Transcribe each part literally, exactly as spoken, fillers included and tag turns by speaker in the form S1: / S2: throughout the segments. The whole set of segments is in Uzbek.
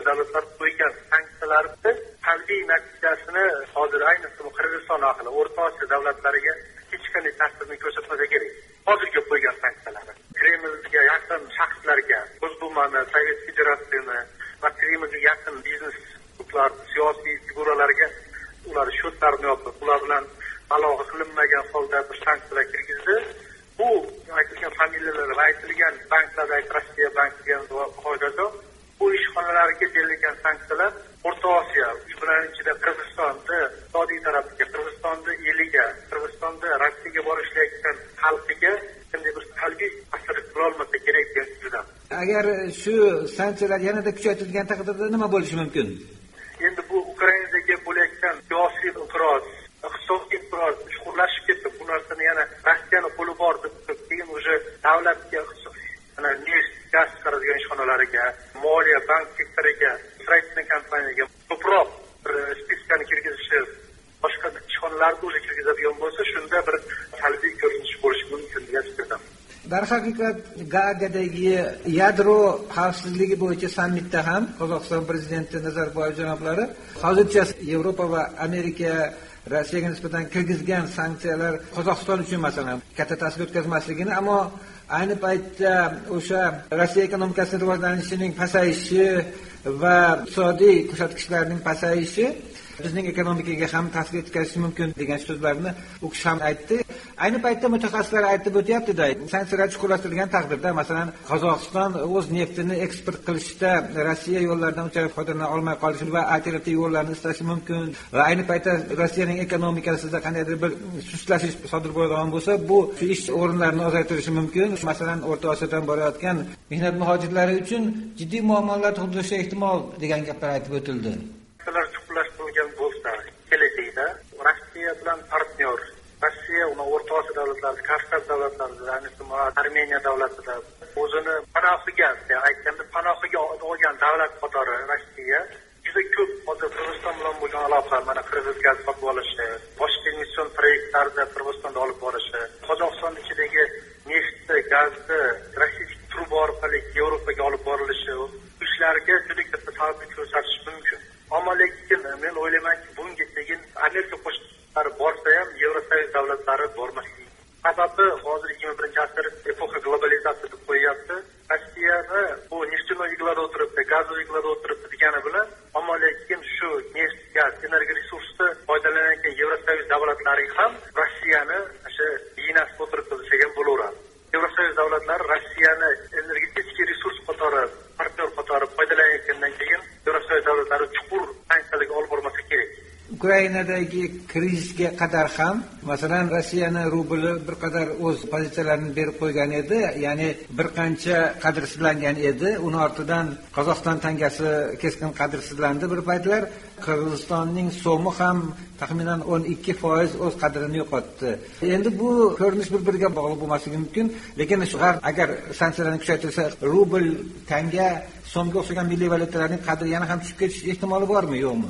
S1: davlatlar qo'ygan sanksiyalarni salbiy natijasini hozir ayniqsa Qirg'iziston orqali O'rta Osiyo davlatlariga hech qanday ta'sirini ko'rsatmasa kerak. Hozirgi qo'ygan sanksiyalar Kremlga yaqin shaxslarga, O'zbekiston, Sovet Federatsiyasi va Kremlga yaqin biznes guruhlar, siyosiy figuralarga ular sho'tlarni yopib, ular bilan aloqa qilinmagan holda bir sanksiyalar kirgizdi. Bu aytilgan familiyalar va aytilgan banklardagi Rossiya bank degan qoidada bu ishxonalarga berilgan sanksiyalar O'rta Osiyo, bular ichida Qirg'izistonni, iqtisodiy tarafiga, Qirg'izistonni eliga, Qirg'izistonda Rossiyaga borishlayotgan xalqiga qanday bir salbiy ta'sir qilolmasa kerak degan fikrdaman.
S2: Agar shu sanksiyalar yanada kuchaytirilgan taqdirda nima bo'lishi mumkin?
S1: Endi bu Ukrainadagi bo'layotgan siyosiy inqiroz, iqtisodiy inqiroz chuqurlashib ketdi. Bu narsani yana Rossiyani qo'li bor deb keyin o'sha davlatga, ana neft, gaz chiqaradigan ishxonalariga, moliya, bank sektoriga, stроительный kompaniyaga ko'proq spiskani kirgizishi, boshqa ishxonalarni o'zi kirgizadigan bo'lsa, shunda bir salbiy ko'rinish bo'lishi mumkin degan fikrdaman.
S2: Darhaqiqat Gaagadagi yadro xavfsizligi bo'yicha sammitda ham Qozog'iston prezidenti Nazarboyev janoblari hozircha Yevropa va Amerika Rossiyaga nisbatan kirgizgan sanksiyalar Qozog'iston uchun masalan katta ta'sir o'tkazmasligini, ammo ayni paytda o'sha Rossiya ekonomikasining rivojlanishining pasayishi va iqtisodiy ko'rsatkichlarining pasayishi bizning ekonomikaga ham ta'sir etkazishi mumkin degan so'zlarni u kishi ham aytdi. Ayni paytda mutaxassislar aytib o'tyapti-da, sanksiyalar chuqurlashtirilgan taqdirda, masalan, Qozog'iston o'z neftini eksport qilishda Rossiya yo'llaridan unchalik foydalana olmay qolishi va alternativ yo'llarni istashi mumkin. Va ayni paytda Rossiyaning ekonomikasida qandaydir bir sustlashish sodir bo'ladigan bo'lsa, bu shu ish o'rinlarini ozaytirishi mumkin. Masalan, O'rta Osiyodan borayotgan mehnat muhojirlari uchun jiddiy muammolar tug'dirishi ehtimol degan gaplar aytib o'tildi.
S1: Ular chuqurlashtirilgan bo'lsa, kelajakda Rossiya bilan partnyor, Rossiya uni O'rta Osiyo davlatlari, Kavkaz davlatlarida, ayniqsa Armeniya davlatida o'zini panohiga, aytganda panohiga olgan davlat qatori Rossiya juda ko'p hozir Qirg'iziston bilan bo'lgan aloqa, mana Qirg'iz gaz sotib olishi, boshqa investitsion proyektlarda Qirg'izistonda olib borishi, Qozog'iston ichidagi neftni, gazni Rossiya truba orqali Yevropaga olib borilishi, ishlarga juda katta ta'sir ko'rsatishi mumkin. Ammo lekin men o'ylaymanki, bunga tegin Amerika qo'shinlari borsa ham Yevrosoyuz davlatlari bormasligi. Sababi hozir yigirma birinchi asr epoxa globalizatsiya deb qo'yyapti. Rossiyani bu neftni iglada o'tiribdi, gazni iglada o'tiribdi degani bilan, ammo lekin shu neft, gaz, energiya resursini foydalanayotgan Yevrosoyuz davlatlari ham Rossiyani o'sha yinasida o'tiribdi degan bo'laveradi. Yevrosoyuz davlatlari Rossiyani energetik resurs qatori, partnyor qatori foydalanayotgandan keyin Yevrosoyuz davlatlari chuqur sanksiyalarga olib bormasa kerak.
S2: Ukrainadagi krizga qadar ham, masalan, Rossiyani rubli bir qadar o'z pozitsiyalarini berib qo'ygan edi, ya'ni bir qancha qadrsizlangan edi. Uning ortidan Qozog'iston tangasi keskin qadrsizlandi bir paytlar. Qirg'izistonning so'mi ham taxminan o'n ikki foiz o'z qadrini yo'qotdi. Endi bu ko'rinish bir-biriga bog'liq bo'lmasligi mumkin, lekin shu agar sanksiyalarni kuchaytirsa, rubl, tanga, so'mga o'xshagan milliy valyutalarning qadri yana ham tushib ketish ehtimoli bormi, yo'qmi?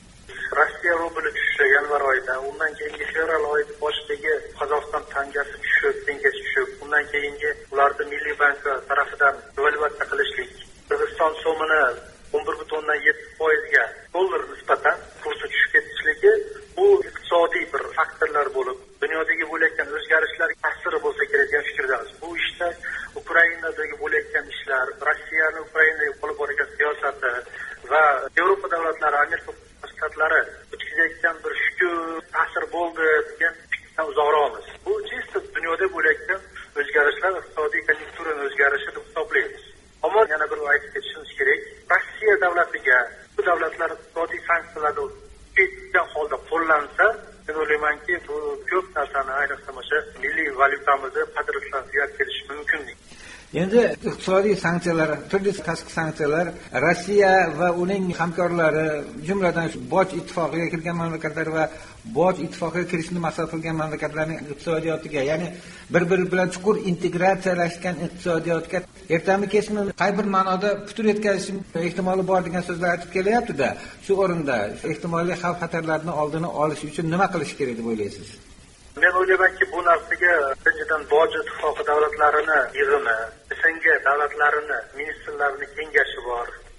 S1: Rossiya rubli tushishi yanvar oyida, undan keyingi fevral oyi boshidagi Qozog'iston tangasi tushib, tengacha tushib, undan keyingi ularni Milliy banki tarafidan devalvatsiya qilishlik, Qirg'iziston so'mini o'n bir butun o'ndan yetti foizga dollar nisbatan kursi tushib ketishligi bu iqtisodiy bir faktorlar bo'lib, dunyodagi bo'layotgan o'zgarishlar ta'siri bo'lsa kerak degan fikrdamiz. Bu ishda Ukrainadagi bo'layotgan ishlar, Rossiyani Ukrainaga olib borgan siyosati va Yevropa davlatlari, Amerika shtatlari o'tkazayotgan bir shukur ta'sir bo'ldi degan fikrdan uzoqroqmiz. Bu chista dunyoda bo'layotgan o'zgarishlar iqtisodiy konjunkturaning o'zgarishi deb hisoblaymiz. Ammo yana bir aytib ketishimiz kerak, Rossiya davlatiga bu davlatlar iqtisodiy sanksiyalarni ketgan holda qo'llansa, men o'ylaymanki, bu ko'p narsani, ayniqsa o'sha milliy valyutamizni qadrsizlanishiga kelishi mumkin.
S2: Endi iqtisodiy sanksiyalar, turli tashqi sanksiyalar Rossiya va uning hamkorlari, jumladan boj ittifoqiga kirgan mamlakatlar va boj ittifoqiga kirishni maqsad qilgan mamlakatlarning iqtisodiyotiga, ya'ni bir-biri bilan chuqur integratsiyalashgan iqtisodiyotga ertami kechmi qay bir ma'noda putur yetkazish ehtimoli bor degan so'zlar aytib kelyapti-da. Shu o'rinda ehtimoliy xavf-xatarlarning oldini olish uchun nima qilish kerak deb o'ylaysiz?
S1: Men o'ylaymanki, bu narsaga birinchidan boj ittifoqi davlatlarini yig'ini, S N G davlatlarini, ministrlarini kengashi bor.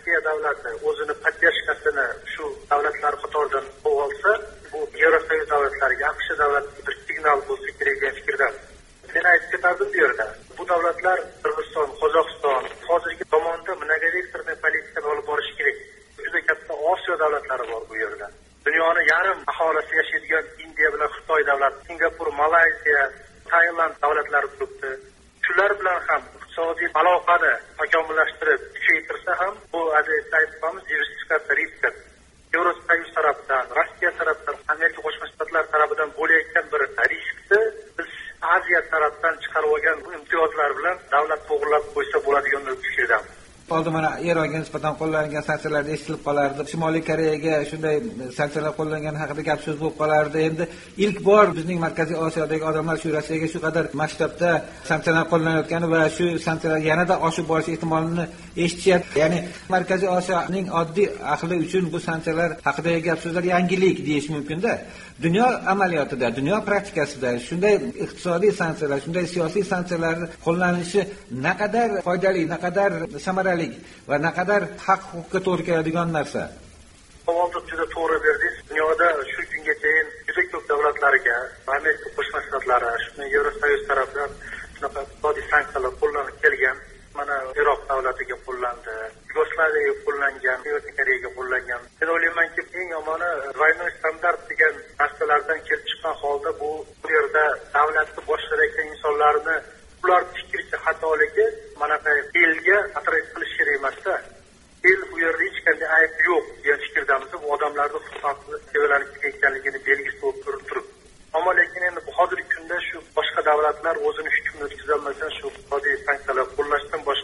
S1: Rossiya davlati o'zini poddershkasini shu davlatlar qatoridan qo'yib olsa, bu Yevrosoyuz davlatlariga, AQSh davlatiga bir signal bo'lsa kerak degan fikrdan. Men aytib ketardim bu yerda. Bu davlatlar Qirg'iziston, Qozog'iston hozirgi zamonda mnogovektorniy politikani olib borish kerak. Juda katta Osiyo davlatlari bor bu yerda. Dunyoni yarim aholisi yashaydigan Indiya bilan Xitoy davlati, Singapur, Malayziya, Tailand davlatlari turibdi. Shular bilan ham iqtisodiy aloqani takomillashtirib, kuchaytirsa ham bu aziz aytamiz diversifikatsiya riski. Yevrosoyuz tarafdan, Rossiya tarafdan, Amerika Qo'shma Shtatlari tarafidan bo'layotgan bir riskni biz Aziya tarafdan chiqarib olgan bu imtiyozlar bilan davlat to'g'rilab qo'ysa bo'ladigan fikrdan.
S2: Oldin mana Eronga nisbatan qo'llanilgan sanksiyalar eshitilib qolardi. Shimoliy Koreyaga shunday sanksiyalar qo'llangan haqida gap so'z bo'lib qolardi. Endi ilk bor bizning Markaziy Osiyodagi odamlar shu Rossiyaga shu qadar masshtabda sanksiyalar qo'llanayotgani va shu sanksiyalar yanada oshib borish ehtimolini eshitishyapti. Ya'ni Markaziy Osiyoning oddiy ahli uchun bu sanksiyalar haqidagi gap so'zlar yangilik deyish mumkin-da. Dunyo amaliyotida, dunyo praktikasida shunday iqtisodiy sanksiyalar, shunday siyosiy sanksiyalar qo'llanilishi naqadar foydali, naqadar samarali va naqadar haq-huquqqa to'g'ri keladigan narsa.
S1: Savolni juda to'g'ri berdingiz. Dunyoda shu kungacha juda ko'p davlatlarga, Amerika Qo'shma Shtatlari, shunday Yevrosoyuz tarafidan shunaqa iqtisodiy sanksiyalar qo'llanib kelgan. Mana Iroq davlatiga qo'llandi, Yugoslaviyaga qo'llangan, Shimoliy Koreyaga qo'llangan. Men o'ylaymanki, eng yomoni двойной standart degan narsalardan kelib chiqqan holda bu bu yerda davlatni boshqarayotgan insonlarni ular fikricha xatoligi mana bu elga atrof qilish kerak emas-da. El bu yerda hech qanday ayb yo'q degan fikrdanmiz. Bu odamlarning huquqini sevalanib ketganligini belgisi bo'lib turibdi. Ammo lekin endi hozirgi kunda shu boshqa davlatlar o'zini hukmini o'tkaza olmasdan shu iqtisodiy sanksiyalar qo'llashdan